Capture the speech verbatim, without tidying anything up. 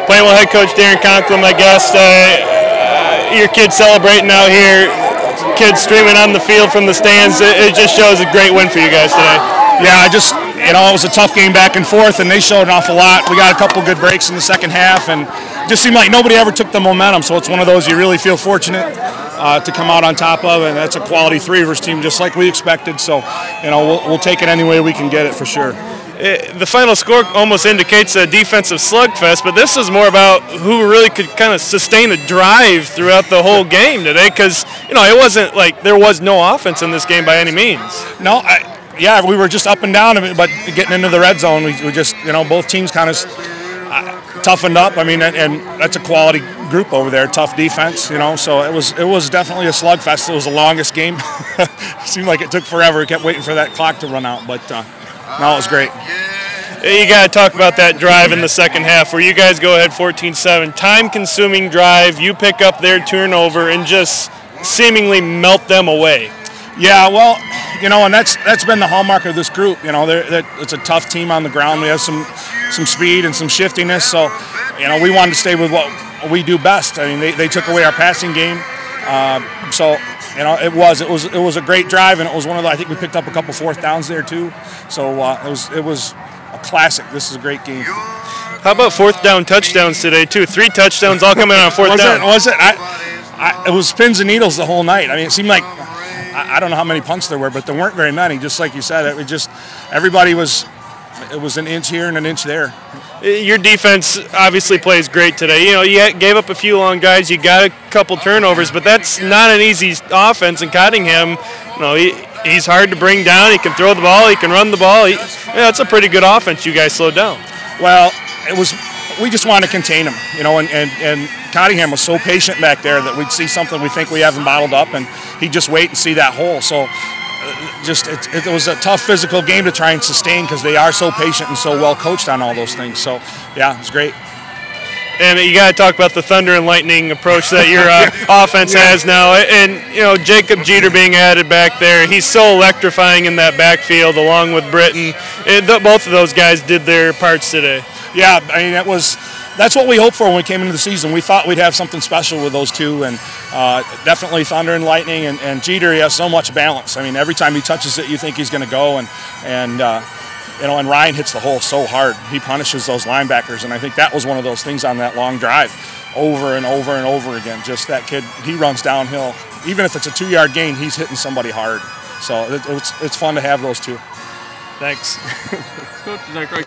Plainville head coach Darren Conklin, my guest. Uh, your kids celebrating out here, kids streaming on the field from the stands. It, it just shows a great win for you guys today. Yeah, I just, you know, it was a tough game back and forth, and they showed an awful lot. We got a couple good breaks in the second half, and it just seemed like nobody ever took the momentum. So it's one of those you really feel fortunate uh, to come out on top of, and that's a quality Three Rivers team, just like we expected. So, you know, we'll, we'll take it any way we can get it for sure. It, the final score almost indicates a defensive slugfest, but this is more about who really could kind of sustain a drive throughout the whole game today, because, you know, it wasn't like there was no offense in this game by any means. No, I, yeah, we were just up and down, but getting into the red zone, we, we just, you know, both teams kind of uh, toughened up. I mean, and, and that's a quality group over there, tough defense, you know. So it was it was definitely a slugfest. It was the longest game. It seemed like it took forever. We kept waiting for that clock to run out, but uh, no, it was great. You got to talk about that drive in the second half where you guys go ahead fourteen seven. Time-consuming drive. You pick up their turnover and just seemingly melt them away. Yeah, well, you know, and that's that's been the hallmark of this group. You know, they're, they're, it's a tough team on the ground. We have some some speed and some shiftiness. So, you know, we wanted to stay with what we do best. I mean, they, they took away our passing game. Uh, so, you know, it was it was it was a great drive, and it was one of the. I think we picked up a couple fourth downs there too. So uh, it was it was a classic. This is a great game. How about fourth down touchdowns today too? Three touchdowns all coming on fourth was down. It, was it? I, I, it was pins and needles the whole night. I mean, it seemed like. I don't know how many punts there were, but there weren't very many. Just like you said, it was just everybody was. It was an inch here and an inch there. Your defense obviously plays great today. You know, you gave up a few long guys, you got a couple turnovers, but that's not an easy offense. And Cottingham, you know, he, he's hard to bring down. He can throw the ball, he can run the ball. He, yeah, that's a pretty good offense. You guys slowed down. Well, it was. We just wanted to contain him, you know, and, and, and Cottingham was so patient back there that we'd see something we think we have him bottled up, and he'd just wait and see that hole. So uh, just it, it was a tough physical game to try and sustain because they are so patient and so well coached on all those things. So, yeah, it was great. And you got to talk about the thunder and lightning approach that your uh, offense yeah. has now. And, you know, Jacob Jeter being added back there, he's so electrifying in that backfield along with Britton. It, the, both of those guys did their parts today. Yeah, I mean, that was that's what we hoped for when we came into the season. We thought we'd have something special with those two, and uh, definitely thunder and lightning. And, and Jeter, he has so much balance. I mean, every time he touches it, you think he's going to go. And, and uh, you know, and Ryan hits the hole so hard. He punishes those linebackers, and I think that was one of those things on that long drive, over and over and over again. Just that kid, he runs downhill. Even if it's a two-yard gain, he's hitting somebody hard. So it, it's it's fun to have those two. Thanks. Coach, is that correct?